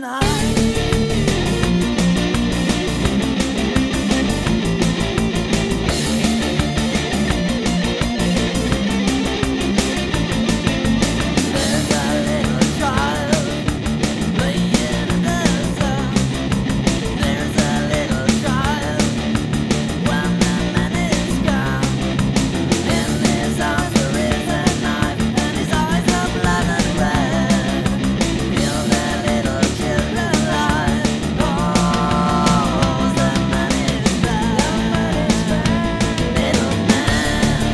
night. There's a little child playing in the sun. There's a little child when the man is gone. In his arms there is a knife, and his eyes are blood and red. Feel the little children lie. Oh, the man is bad. Little man,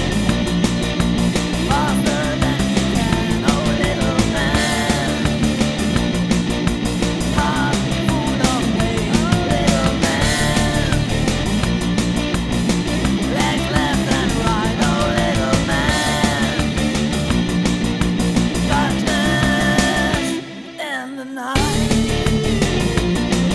faster than you can. Oh, little man, heart full of pain. Little man, legs left and right. Oh, little man, darkness in the night.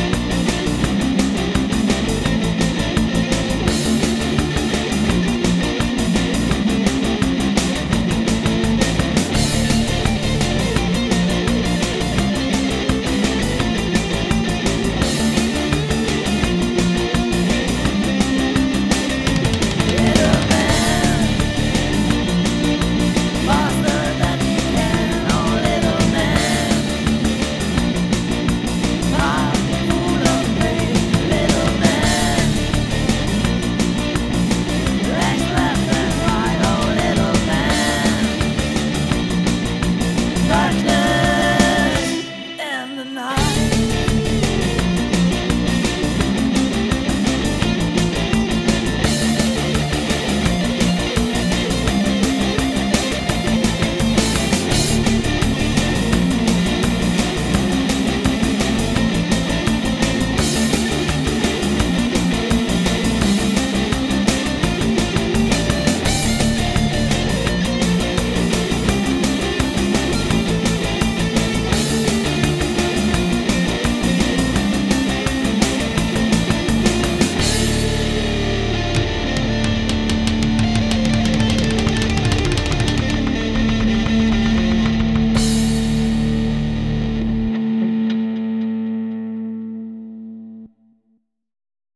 Little man, faster than you can. Oh, little man, heart full of pain. Little man, legs left and right. Oh, little man, darkness in the night.